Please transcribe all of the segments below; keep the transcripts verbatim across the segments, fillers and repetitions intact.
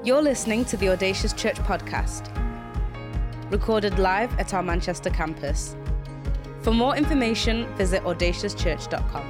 You're listening to the Audacious Church podcast, recorded live at our Manchester campus. For more information, visit audacious church dot com.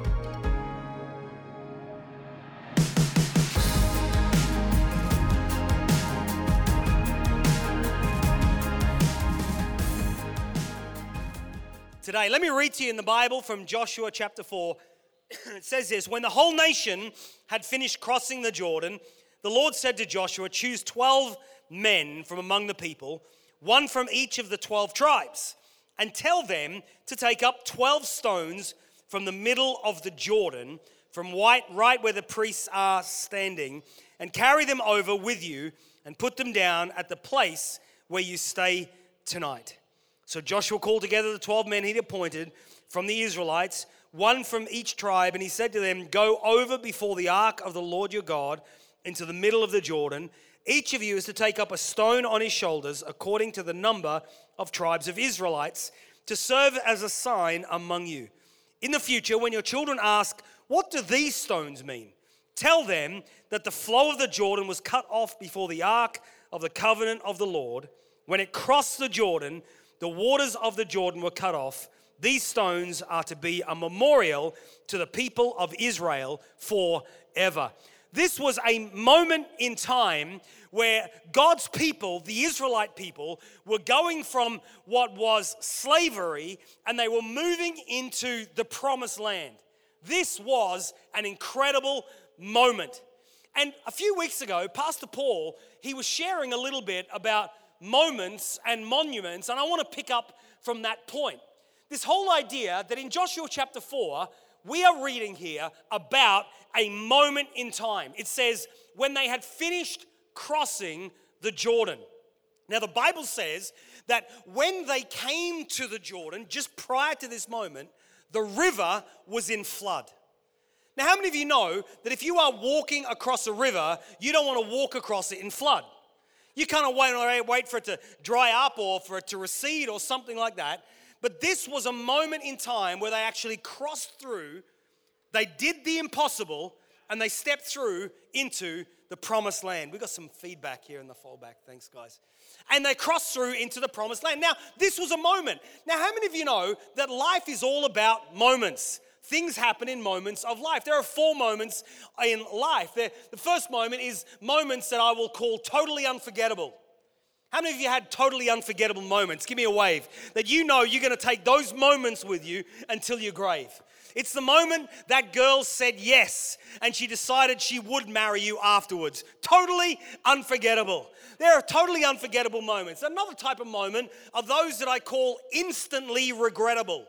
Today, let me read to you in the Bible from Joshua chapter four. It says this: when the whole nation had finished crossing the Jordan, the Lord said to Joshua, choose twelve men from among the people, one from each of the twelve tribes, and tell them to take up twelve stones from the middle of the Jordan, from right, right where the priests are standing, and carry them over with you and put them down at the place where you stay tonight. So Joshua called together the twelve men he'd appointed from the Israelites, one from each tribe, and he said to them, go over before the ark of the Lord your God into the middle of the Jordan. Each of you is to take up a stone on his shoulders according to the number of tribes of Israelites to serve as a sign among you. In the future, when your children ask, what do these stones mean? Tell them that the flow of the Jordan was cut off before the ark of the covenant of the Lord. When it crossed the Jordan, the waters of the Jordan were cut off. These stones are to be a memorial to the people of Israel forever. This was a moment in time where God's people, the Israelite people, were going from what was slavery and they were moving into the promised land. This was an incredible moment. And a few weeks ago, Pastor Paul, he was sharing a little bit about moments and monuments, and I want to pick up from that point. This whole idea that in Joshua chapter four, we are reading here about a moment in time. It says, when they had finished crossing the Jordan. Now, the Bible says that when they came to the Jordan, just prior to this moment, the river was in flood. Now, how many of you know that if you are walking across a river, you don't want to walk across it in flood? You kind of wait, wait for it to dry up or for it to recede or something like that. But this was a moment in time where they actually crossed through, they did the impossible, and they stepped through into the promised land. We got some feedback here in the fallback. Thanks, guys. And they crossed through into the promised land. Now, this was a moment. Now, how many of you know that life is all about moments? Things happen in moments of life. There are four moments in life. The first moment is moments that I will call totally unforgettable. How many of you had totally unforgettable moments? Give me a wave. That you know you're going to take those moments with you until your grave. It's the moment that girl said yes and she decided she would marry you afterwards. Totally unforgettable. There are totally unforgettable moments. Another type of moment are those that I call instantly regrettable.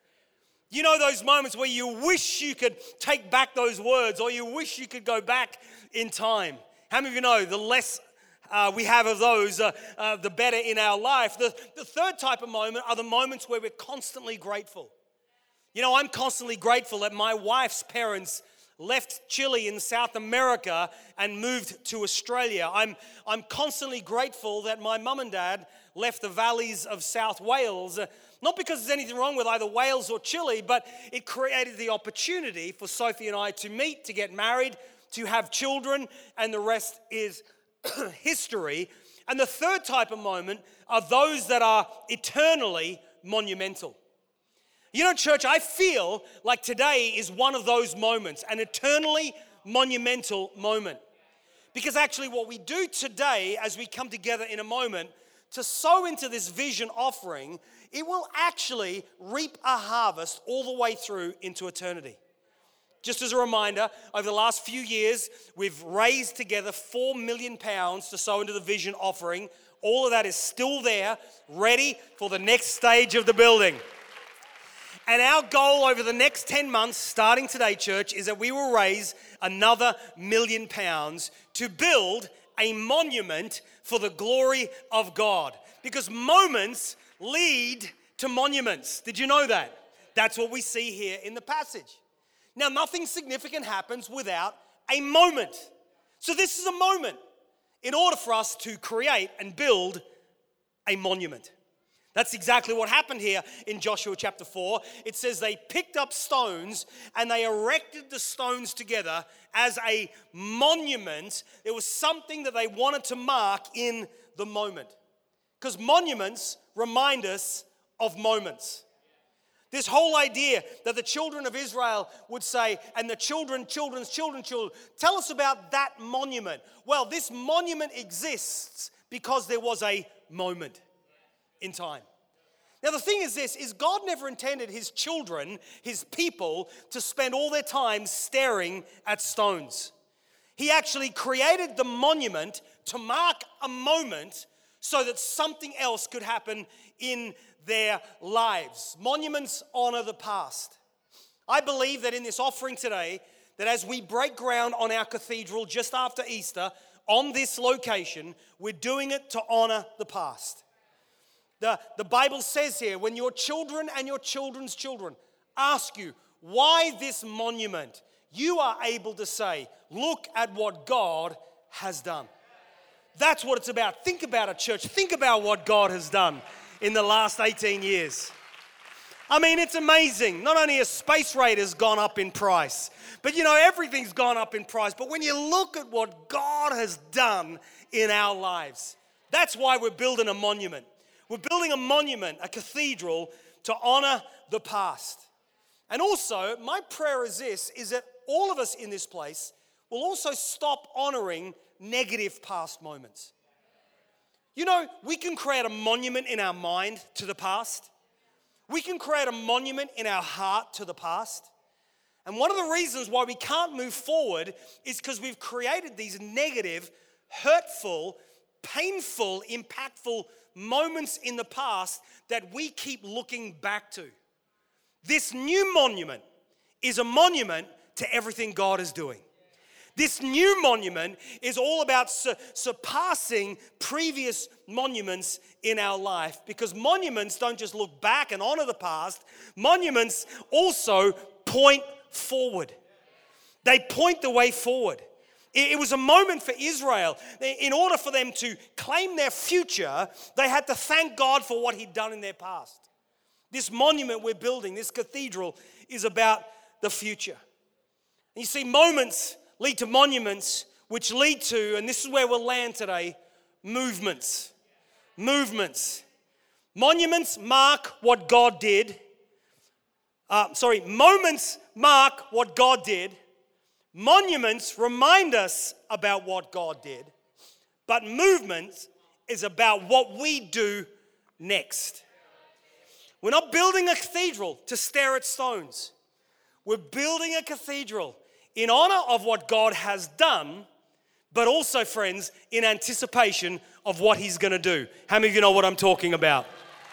You know those moments where you wish you could take back those words or you wish you could go back in time. How many of you know the less Uh, we have of those, uh, uh, the better in our life. The, the third type of moment are the moments where we're constantly grateful. You know, I'm constantly grateful that my wife's parents left Chile in South America and moved to Australia. I'm, I'm constantly grateful that my mum and dad left the valleys of South Wales. Uh, not because there's anything wrong with either Wales or Chile, but it created the opportunity for Sophie and I to meet, to get married, to have children, and the rest is history. And the third type of moment are those that are eternally monumental. You know, church, I feel like today is one of those moments, an eternally monumental moment. Because actually what we do today as we come together in a moment to sow into this vision offering, it will actually reap a harvest all the way through into eternity. Just as a reminder, over the last few years, we've raised together four million pounds to sow into the vision offering. All of that is still there, ready for the next stage of the building. And our goal over the next ten months, starting today, church, is that we will raise another million pounds to build a monument for the glory of God. Because moments lead to monuments. Did you know that? That's what we see here in the passage. Now, nothing significant happens without a moment. So this is a moment in order for us to create and build a monument. That's exactly what happened here in Joshua chapter four. It says they picked up stones and they erected the stones together as a monument. It was something that they wanted to mark in the moment. Because monuments remind us of moments. This whole idea that the children of Israel would say, and the children, children's children, children, tell us about that monument. Well, this monument exists because there was a moment in time. Now the thing is this, is God never intended his children, his people, to spend all their time staring at stones. He actually created the monument to mark a moment so that something else could happen in their lives. Monuments honor the past. I believe that in this offering today, that as we break ground on our cathedral just after Easter, on this location, we're doing it to honor the past. The, the Bible says here, when your children and your children's children ask you, why this monument? You are able to say, look at what God has done. That's what it's about. Think about it, church. Think about what God has done in the last eighteen years. I mean, it's amazing. Not only has Space Raiders gone up in price, but you know, everything's gone up in price. But when you look at what God has done in our lives, that's why we're building a monument. We're building a monument, a cathedral, to honor the past. And also, my prayer is this, is that all of us in this place will also stop honoring negative past moments. You know, we can create a monument in our mind to the past. We can create a monument in our heart to the past. And one of the reasons why we can't move forward is because we've created these negative, hurtful, painful, impactful moments in the past that we keep looking back to. This new monument is a monument to everything God is doing. This new monument is all about su- surpassing previous monuments in our life, because monuments don't just look back and honor the past. Monuments also point forward. They point the way forward. It was a moment for Israel. In order for them to claim their future, they had to thank God for what he'd done in their past. This monument we're building, this cathedral, is about the future. And you see, moments lead to monuments, which lead to, and this is where we'll land today, movements. Movements. Monuments mark what God did. Uh, sorry, moments mark what God did. Monuments remind us about what God did, but movement is about what we do next. We're not building a cathedral to stare at stones. We're building a cathedral in honor of what God has done, but also, friends, in anticipation of what he's going to do. How many of you know what I'm talking about?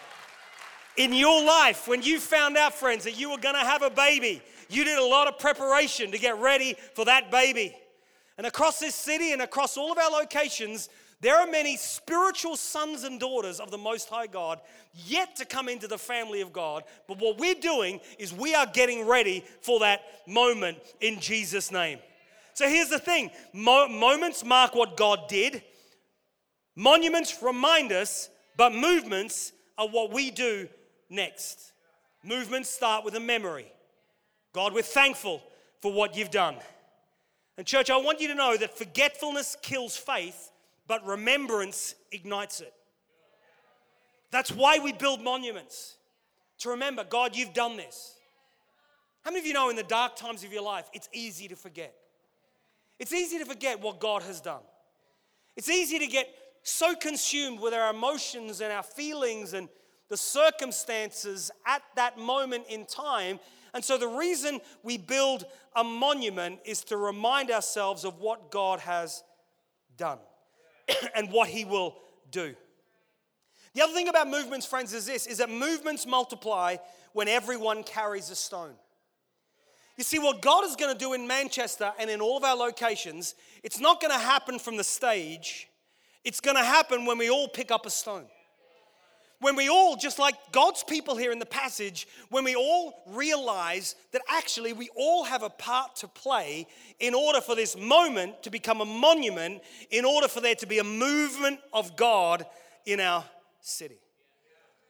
In your life, when you found out, friends, that you were going to have a baby, you did a lot of preparation to get ready for that baby. And across this city and across all of our locations, there are many spiritual sons and daughters of the Most High God yet to come into the family of God. But what we're doing is we are getting ready for that moment in Jesus' name. So here's the thing. Mo- moments mark what God did. Monuments remind us, but movements are what we do next. Movements start with a memory. God, we're thankful for what you've done. And church, I want you to know that forgetfulness kills faith, but remembrance ignites it. That's why we build monuments. To remember, God, you've done this. How many of you know in the dark times of your life, it's easy to forget? It's easy to forget what God has done. It's easy to get so consumed with our emotions and our feelings and the circumstances at that moment in time. And so the reason we build a monument is to remind ourselves of what God has done and what he will do. The other thing about movements, friends, is this, is that movements multiply when everyone carries a stone. You see, what God is going to do in Manchester and in all of our locations, it's not going to happen from the stage. It's going to happen when we all pick up a stone. When we all, just like God's people here in the passage, when we all realize that actually we all have a part to play in order for this moment to become a monument, in order for there to be a movement of God in our city.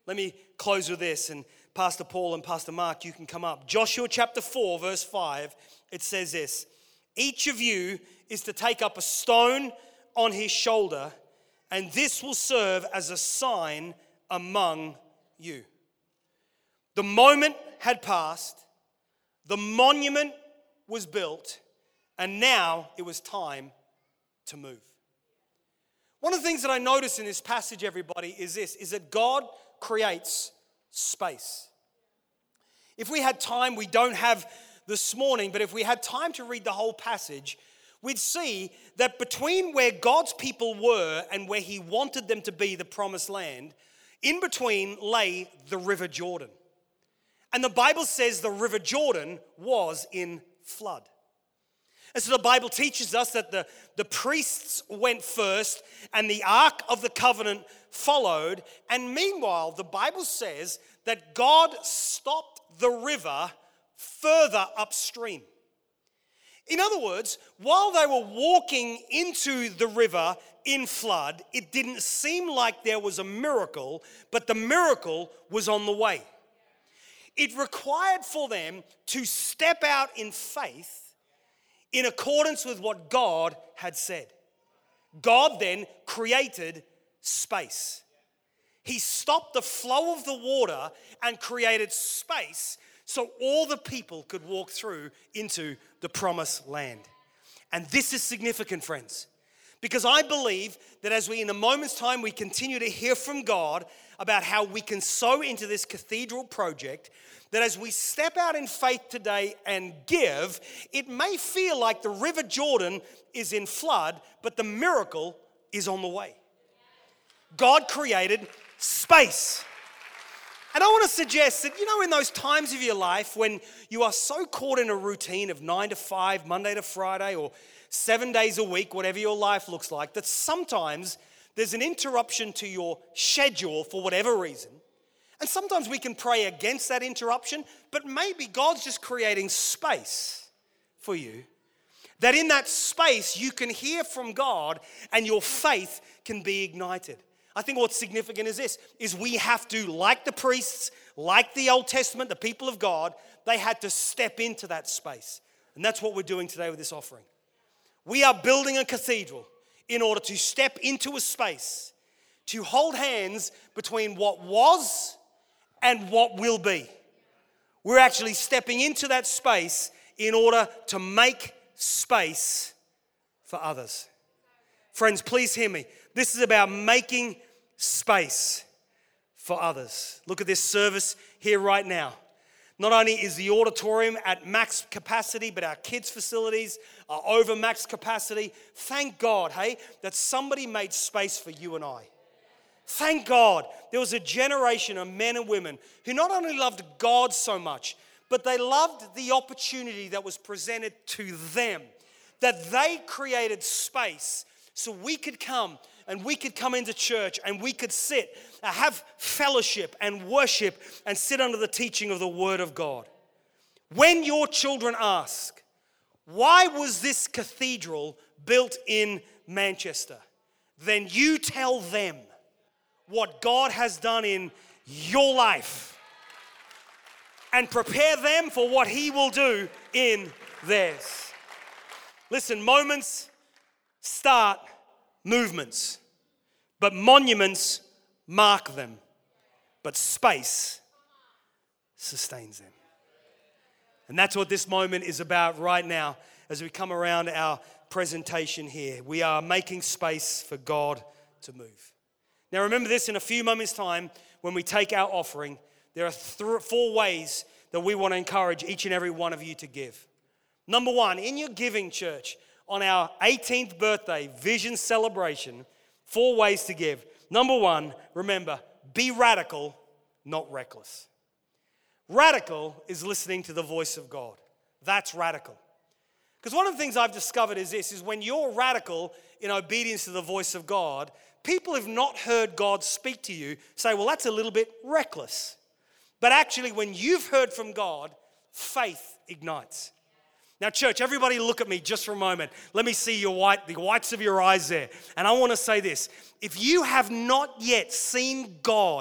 Let me close with this, and Pastor Paul and Pastor Mark, you can come up. Joshua chapter four, verse five, it says this: each of you is to take up a stone on his shoulder, and this will serve as a sign among you. The moment had passed, the monument was built, and now it was time to move. One of the things that I notice in this passage, everybody, is this, is that God creates space. If we had time, we don't have this morning, but if we had time to read the whole passage, we'd see that between where God's people were and where he wanted them to be, the promised land, in between lay the River Jordan. And the Bible says the River Jordan was in flood. And so the Bible teaches us that the, the priests went first and the Ark of the Covenant followed. And meanwhile, the Bible says that God stopped the river further upstream. In other words, while they were walking into the river in flood, it didn't seem like there was a miracle, but the miracle was on the way. It required for them to step out in faith in accordance with what God had said. God then created space. He stopped the flow of the water and created space so all the people could walk through into the promised land. And this is significant, friends, because I believe that as we, in a moment's time, we continue to hear from God about how we can sow into this cathedral project, that as we step out in faith today and give, it may feel like the River Jordan is in flood, but the miracle is on the way. God created space. And I want to suggest that, you know, in those times of your life when you are so caught in a routine of nine to five, Monday to Friday, or seven days a week, whatever your life looks like, that sometimes there's an interruption to your schedule for whatever reason. And sometimes we can pray against that interruption, but maybe God's just creating space for you, that in that space you can hear from God and your faith can be ignited. I think what's significant is this, is we have to, like the priests, like the Old Testament, the people of God, they had to step into that space. And that's what we're doing today with this offering. We are building a cathedral in order to step into a space, to hold hands between what was and what will be. We're actually stepping into that space in order to make space for others. Friends, please hear me. This is about making space for others. Look at this service here right now. Not only is the auditorium at max capacity, but our kids' facilities are over max capacity. Thank God, hey, that somebody made space for you and I. Thank God there was a generation of men and women who not only loved God so much, but they loved the opportunity that was presented to them, that they created space so we could come and we could come into church and we could sit, uh, have fellowship and worship and sit under the teaching of the Word of God. When your children ask, why was this cathedral built in Manchester? Then you tell them what God has done in your life and prepare them for what He will do in theirs. Listen, moments start movements, but monuments mark them, but space sustains them. And that's what this moment is about right now as we come around our presentation here. We are making space for God to move. Now remember this, in a few moments' time, when we take our offering, there are th- four ways that we want to encourage each and every one of you to give. Number one, in your giving, church, on our eighteenth birthday vision celebration, four ways to give. Number one, remember, be radical, not reckless. Radical is listening to the voice of God. That's radical. Because one of the things I've discovered is this, is when you're radical in obedience to the voice of God, people who've not heard God speak to you say, well, that's a little bit reckless. But actually, when you've heard from God, faith ignites. Now, church, everybody look at me just for a moment. Let me see your white, the whites of your eyes there. And I want to say this. If you have not yet seen God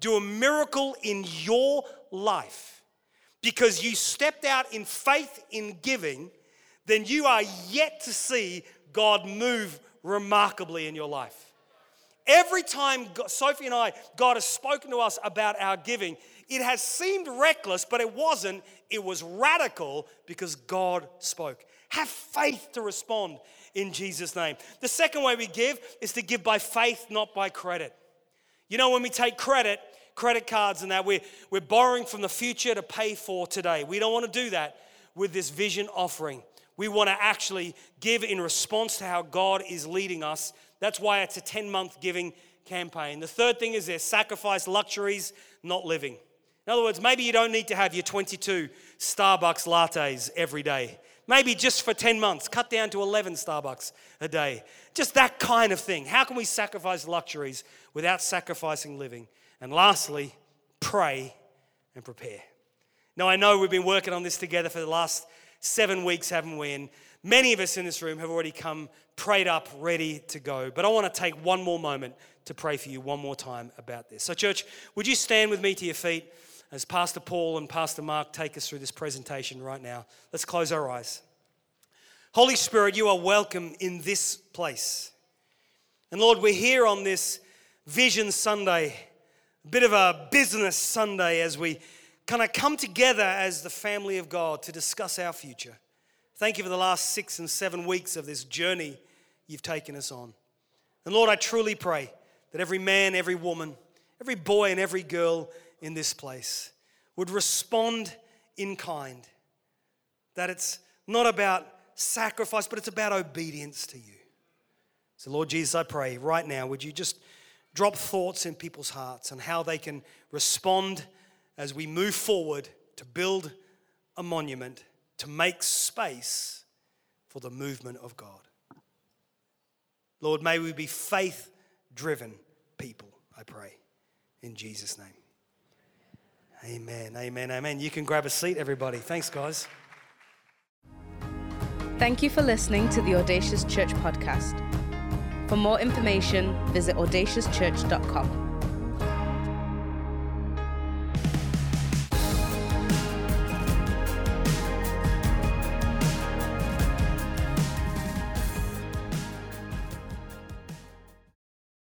do a miracle in your life because you stepped out in faith in giving, then you are yet to see God move remarkably in your life. Every time God, Sophie and I, God has spoken to us about our giving, it has seemed reckless, but it wasn't. It was radical because God spoke. Have faith to respond in Jesus' name. The second way we give is to give by faith, not by credit. You know, when we take credit, credit cards and that, we're, we're borrowing from the future to pay for today. We don't want to do that with this vision offering. We want to actually give in response to how God is leading us. That's why it's a ten-month giving campaign. The third thing is this: sacrifice luxuries, not living. In other words, maybe you don't need to have your twenty-two Starbucks lattes every day. Maybe just for ten months, cut down to eleven Starbucks a day. Just that kind of thing. How can we sacrifice luxuries without sacrificing living? And lastly, pray and prepare. Now, I know we've been working on this together for the last seven weeks, haven't we? And many of us in this room have already come prayed up, ready to go. But I want to take one more moment to pray for you one more time about this. So, church, would you stand with me to your feet as Pastor Paul and Pastor Mark take us through this presentation right now? Let's close our eyes. Holy Spirit, you are welcome in this place. And Lord, we're here on this Vision Sunday, a bit of a business Sunday as we kind of come together as the family of God to discuss our future. Thank you for the last six and seven weeks of this journey you've taken us on. And Lord, I truly pray that every man, every woman, every boy and every girl in this place would respond in kind. That it's not about sacrifice, but it's about obedience to you. So Lord Jesus, I pray right now, would you just drop thoughts in people's hearts on how they can respond as we move forward to build a monument, to make space for the movement of God. Lord, may we be faith-driven people, I pray, in Jesus' name. Amen, amen, amen. You can grab a seat, everybody. Thanks, guys. Thank you for listening to the Audacious Church podcast. For more information, visit audacious church dot com.